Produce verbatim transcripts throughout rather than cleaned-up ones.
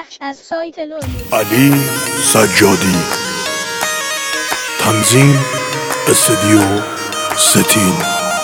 بخش از سایت لولی. علی سجادی. تنظیم استودیو ستین.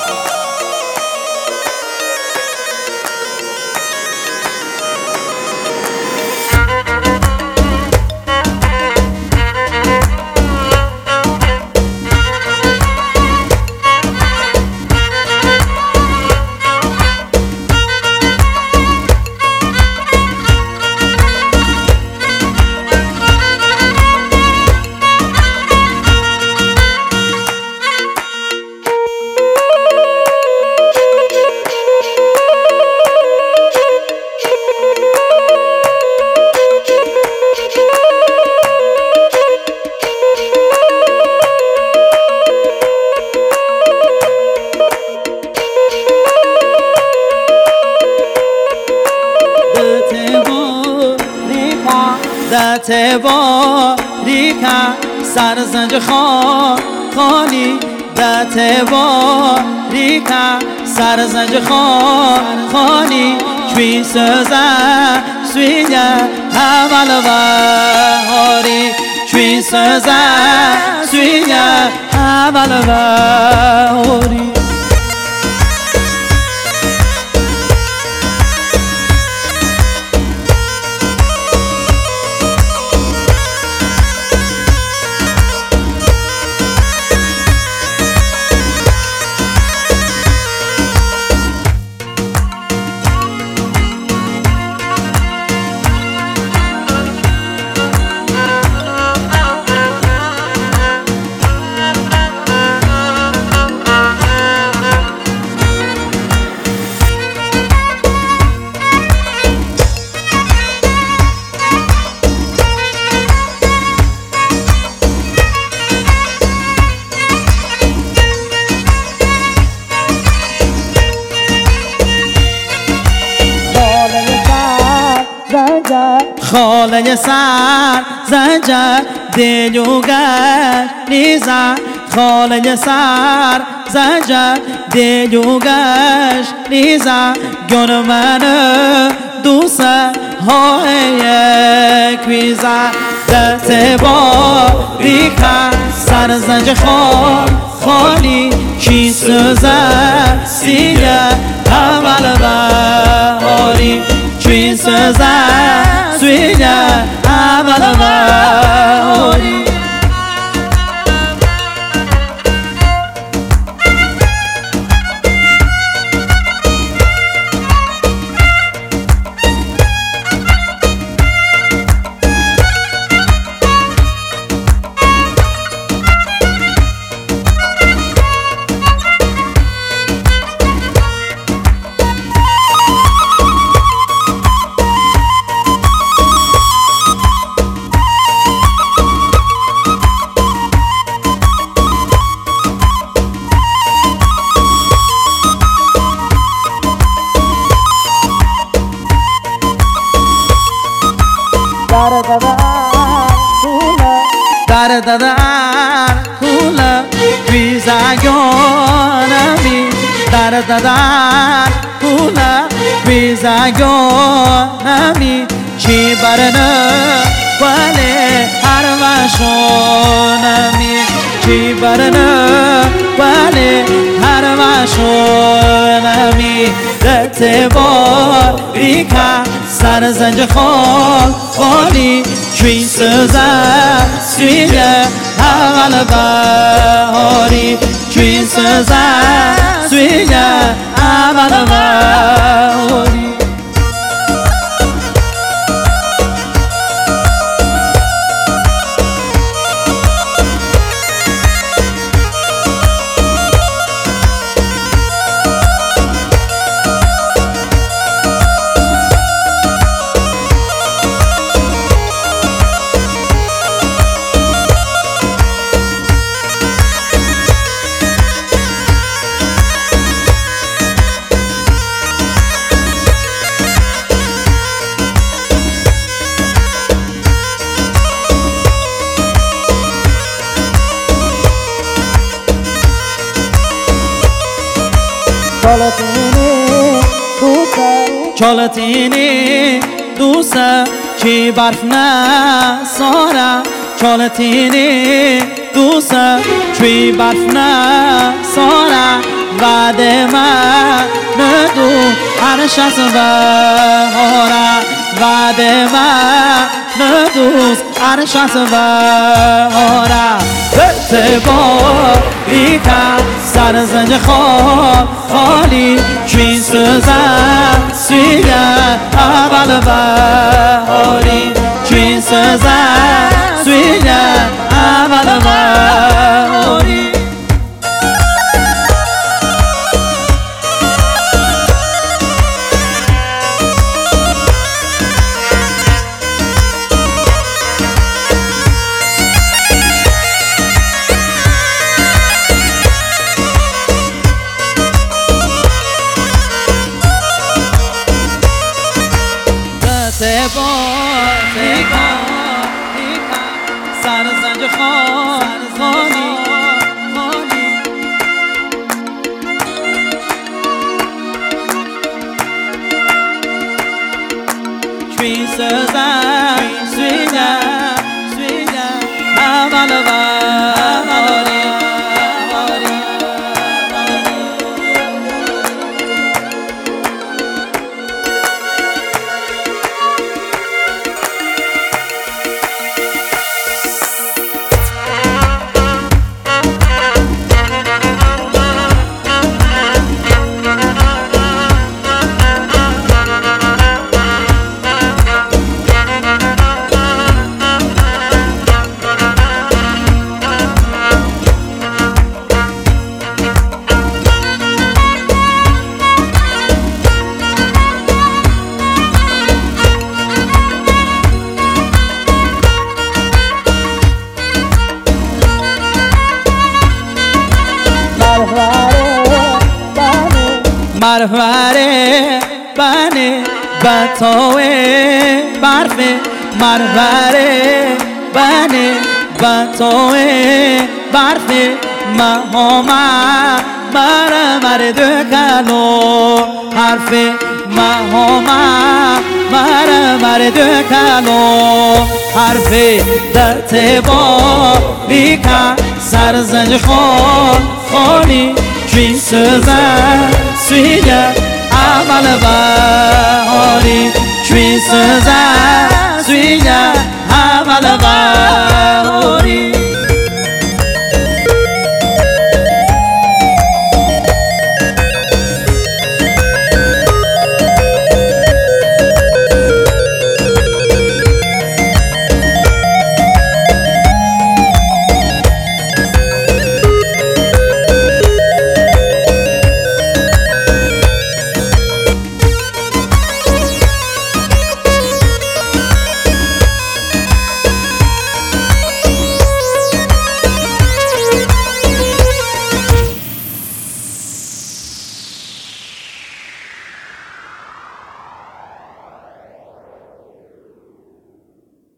دت باریکا سرزنج خان خانی دت باریکا سرزنج خان خانی چوی سزن سویه اول بهاری چوی سزن سویه اول بهاری خاله سر زنجر دلوگر نیزن خاله سر زنجر دلوگش نیزن گن من دوست های یک ویزن دست باریکا سر زنج خال خالی چی سوزن سیه اول بهاری چی سوزن سویه اول بهاری در ددر کوله ویزگانمی در ددر کوله ویزگانمی چی برنه ولی هر وشونمی چی برنه ولی هر وشونمی دت باریکا سر زنج خال خالی چوی سزن سویه اول بهاری چوی سزن سویه اول بهاری Cialatini, cialatini, dusa کی برف نه سارا چالتینی دوسا چوی برف نه سارا بعد من ندو عرشت و هارا بعد من ندوز عرشت و هارا اتباری که سر زنج خال خالی چوی سوزن سویه اول بهاری چوی سوزن سویه اول بهاری تبا تبا سر زنج خال خالی چوی سزن سویده سویده اول بهاری مرمره بنه بطاوه برفه مرمره بنه بطاوه برفه مهامه مرمر دکلو حرفه مهامه مرمر دکلو حرفه دت با بیکن سرزنج خال خالی چوی سزن سویده اول بهاری چوی سزن